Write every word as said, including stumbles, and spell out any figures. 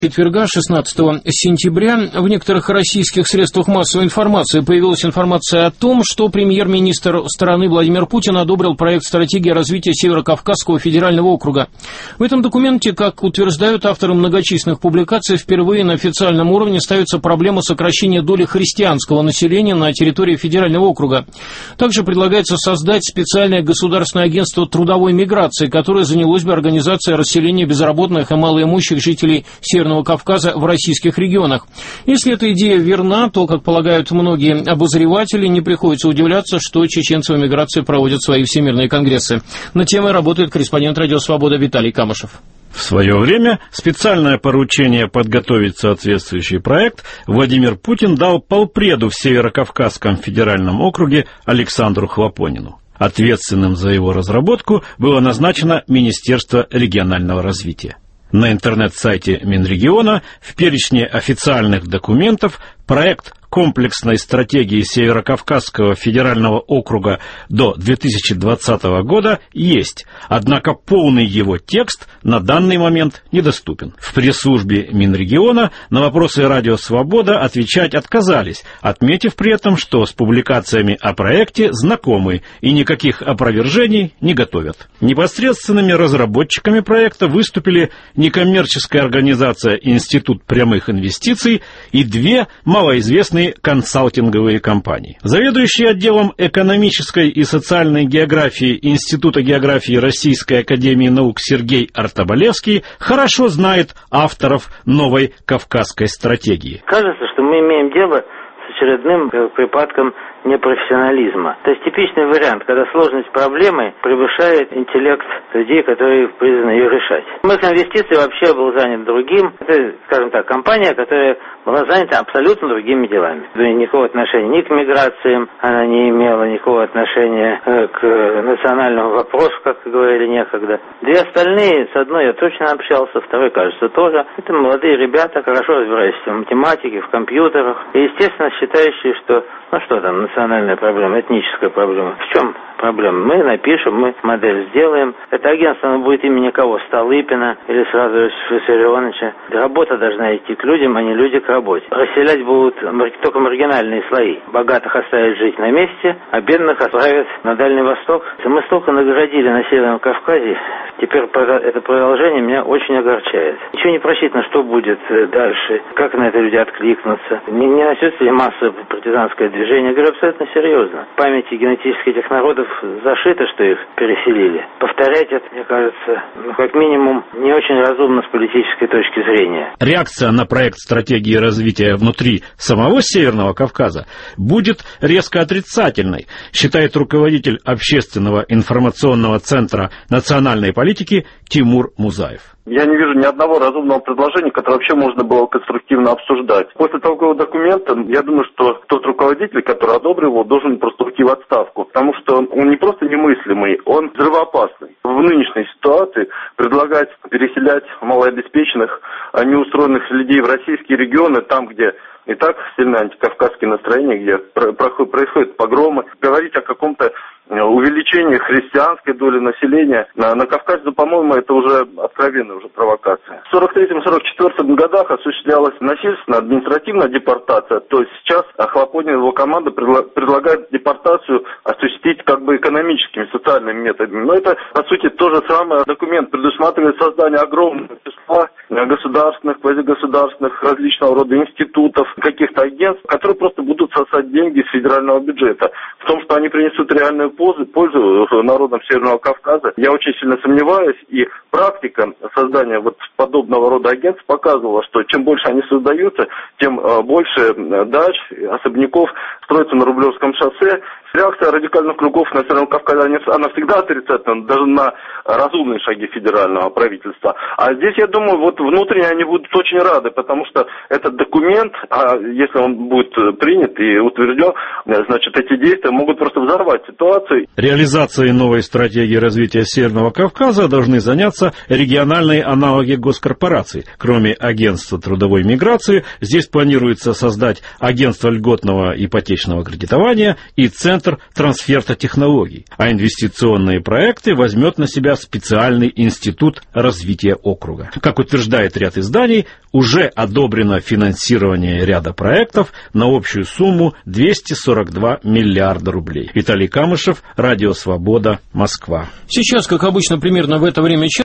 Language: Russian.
Четверга, шестнадцатого сентября, в некоторых российских средствах массовой информации появилась информация о том, что премьер-министр страны Владимир Путин одобрил проект стратегии развития Северо-Кавказского федерального округа. В этом документе, как утверждают авторы многочисленных публикаций, впервые на официальном уровне ставится проблема сокращения доли христианского населения на территории федерального округа. Также предлагается создать специальное государственное агентство трудовой миграции, которое занялось бы организацией расселения безработных и малоимущих жителей Северного Кавказа в российских регионах. Если эта идея верна, то, как полагают многие обозреватели, не приходится удивляться, что чеченцы в эмиграции проводят свои всемирные конгрессы. Над темой работает корреспондент «Радио Свобода» Виталий Камышев. В свое время специальное поручение подготовить соответствующий проект Владимир Путин дал полпреду в Северо-Кавказском федеральном округе Александру Хлопонину. Ответственным за его разработку было назначено Министерство регионального развития. На интернет-сайте Минрегиона в перечне официальных документов проект комплексной стратегии Северо-Кавказского федерального округа до две тысячи двадцатого года есть, однако полный его текст на данный момент недоступен. В пресс-службе Минрегиона на вопросы «Радио Свобода» отвечать отказались, отметив при этом, что с публикациями о проекте знакомы и никаких опровержений не готовят. Непосредственными разработчиками проекта выступили некоммерческая организация «Институт прямых инвестиций» и две малоизвестные консалтинговые компании. Заведующий отделом экономической и социальной географии Института географии Российской академии наук Сергей Артобалевский хорошо знает авторов новой кавказской стратегии. Кажется, что мы имеем дело с очередным припадком непрофессионализма. То есть типичный вариант, когда сложность проблемы превышает интеллект людей, которые призваны ее решать. Мых инвестиций вообще был занят другим. Это, скажем так, компания, которая была занята абсолютно другими делами. Никакого отношения ни к миграциям, она не имела никакого отношения к национальному вопросу, как говорили некогда. Две остальные, с одной я точно общался, второй, кажется, тоже. Это молодые ребята, хорошо разбирающиеся в математике, в компьютерах. И, естественно, считающие, что, ну что там, национальная проблема, этническая проблема. В чем проблема? Мы напишем, мы модель сделаем. Это агентство, оно будет имени кого? Столыпина или сразу Иосифа Виссарионовича. Работа должна идти к людям, а не люди к работе. Расселять будут только маргинальные слои. Богатых оставят жить на месте, а бедных отправят на Дальний Восток. Мы столько наградили на Северном Кавказе, теперь это продолжение меня очень огорчает. Ничего не просчитано, что будет дальше, как на это люди откликнутся. Не, не начнется ли массовое партизанское движение? Я говорю абсолютно серьезно. В памяти генетически этих народов зашито, что их переселили. Повторять это, мне кажется, ну, как минимум, не очень разумно с политической точки зрения. Реакция на проект стратегии развития внутри самого Северного Кавказа будет резко отрицательной, считает руководитель общественного информационного центра национальной политики Тимур Музаев. Я не вижу ни одного разумного предложения, которое вообще можно было конструктивно обсуждать. После такого документа, я думаю, что тот руководитель, который одобрил его, должен просто уйти в отставку. Потому что он не просто немыслимый, он взрывоопасный. В нынешней ситуации предлагать переселять малообеспеченных, неустроенных людей в российские регионы, там, где и так сильно антикавказские настроения, где происходят погромы, говорить о каком-то увеличении христианской доли населения на, на Кавказе, ну, по-моему, это уже откровенная уже провокация. В сорок третьем — сорок четвёртом годах осуществлялась насильственная административная депортация, то есть сейчас Хлопонин и его команда предла- предлагают депортацию осуществить как бы экономическими, социальными методами. Но это, по сути, то же самое. Документ предусматривает создание огромного числа государственных, квазигосударственных, различного рода институтов, каких-то агентств, которые просто будут сосать деньги из федерального бюджета. В том, что они принесут реальную пользу, пользу народам Северного Кавказа, я очень сильно сомневаюсь, и практика создания вот подобного рода агентств показывала, что чем больше они создаются, тем больше дач, особняков строится на Рублевском шоссе. Реакция радикальных кругов на Северном Кавказе, она всегда отрицательна, даже на разумные шаги федерального правительства. А здесь, я думаю, вот внутренне они будут очень рады, потому что этот документ, а если он будет принят и утвержден, значит, эти действия могут просто взорвать ситуацию. Реализацией новой стратегии развития Северного Кавказа должны заняться региональные аналоги госкорпораций. Кроме агентства трудовой миграции, здесь планируется создать агентство льготного ипотечного кредитования и центр Центр трансферта технологий, а инвестиционные проекты возьмет на себя специальный институт развития округа. Как утверждает ряд изданий, уже одобрено финансирование ряда проектов на общую сумму двести сорок два миллиарда рублей. Виталий Камышев, Радио Свобода, Москва. Сейчас, как обычно, примерно в это время часа